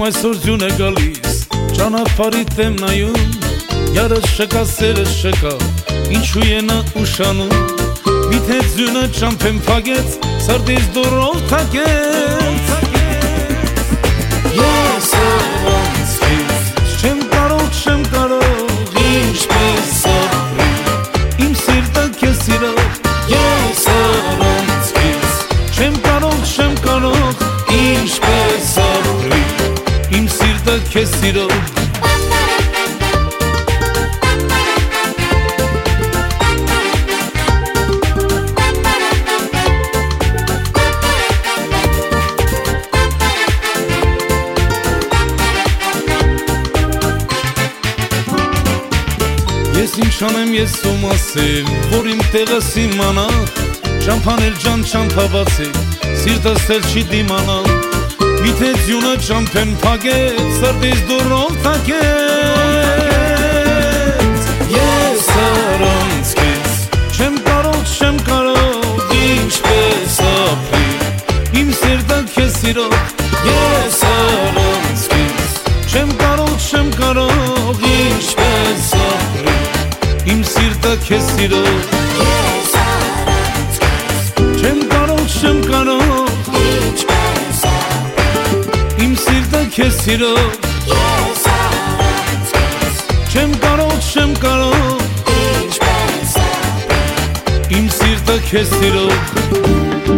այսօր ձյուն է գալիս, ճանապարհիդ եմ նայում, յարը շկա, սերը շկա, ինչու է նա ուշանում, միթե ձյունը ճամփեն փագեց, սրտից դուրով թակեց, ես առանցքից չեմ կարող, ինչպես ապրի, իմ սիրտը քեզ սիրող, ես առանցքից չեմ կարող, ինչպես ապրի, իմ սիրտը քեզ սիրող Ես ինչ անեմ, ես ում ասեմ, որ իմ տեղս իմանա, ճամփանել ջան ճամփաբացեք, սիրտս էլ չի դիմանալ, միթե ձյունը ճամփեն փագեց, սրտից դուրով թակեց, ես առանց քեզ չեմ կարող, ինչպես ապրի, իմ սիրտը քեզ սիրող, ես առանց քեզ չեմ կարող, ինչպես ապրի, իմ սիրտը քեզ սիրող, ես առանց քեզ չեմ կարող, ինչպես ապրի, իմ սիրտը քեզ սիրող, ես առանց քեզ չեմ կարող, ինչպես ապրի, իմ սիրտը քեզ սիրող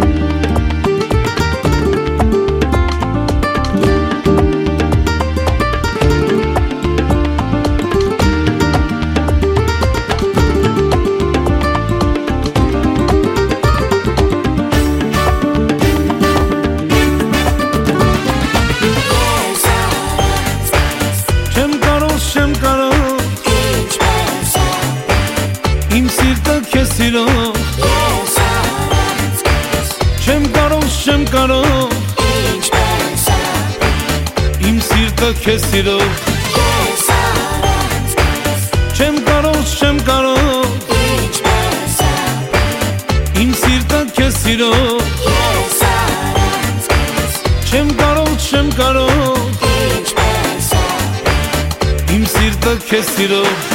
Իմ սիրտը քեզ սիրող, ես առանց քեզ չեմ կարող, ինչպես ապրի, իմ սիրտը քեզ սիրող, ես առանց քեզ չեմ կարող, ինչպես ապրի, իմ սիրտը քեզ սիրող, ես առանց քեզ չեմ կարող, ինչպես ապրի, իմ սիրտը քեզ սիրող